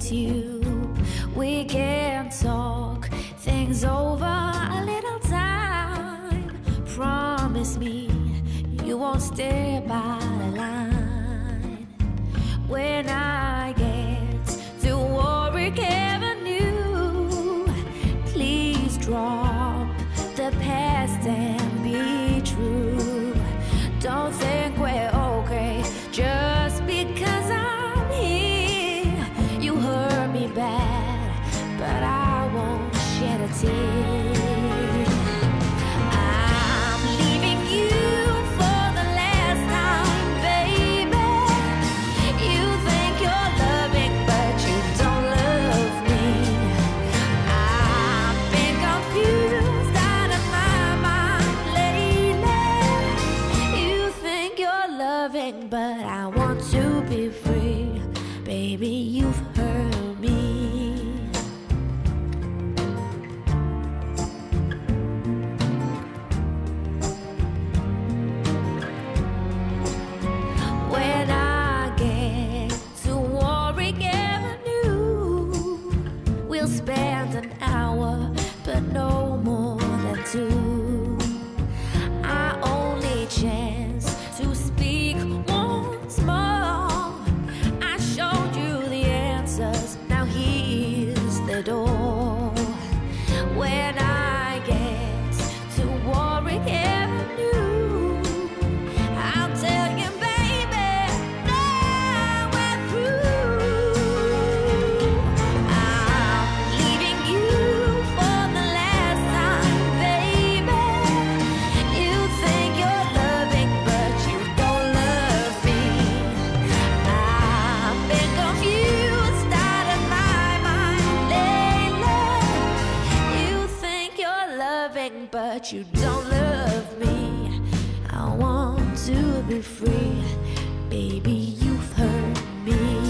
with you. We can talk things over a little time. Promise me you won't stay by the line. When I get to Warwick Avenue, please drop the past and be true. Don't think we're okay just because I'm here. You hurt me bad, but I won't shed a tear. I'm leaving you for the last time, baby. You think you're loving, but you don't love me. I've been confused out of my mind lately. You think you're loving, but I want to be free. Baby, you've hurt me. When I get to Warwick Avenue, we'll spend an hour, but no more than two. Our only chance to speak once more. I showed you the answers, now here's the door. When I get to Warwick Avenue, I'll tell you, baby, now we're through. I'm leaving you for the last time, baby. You think you're loving, but you don't love me. I've been confused out of my mind lately. You think you're loving, but you don't love me. I want to be free, baby, you've hurt me.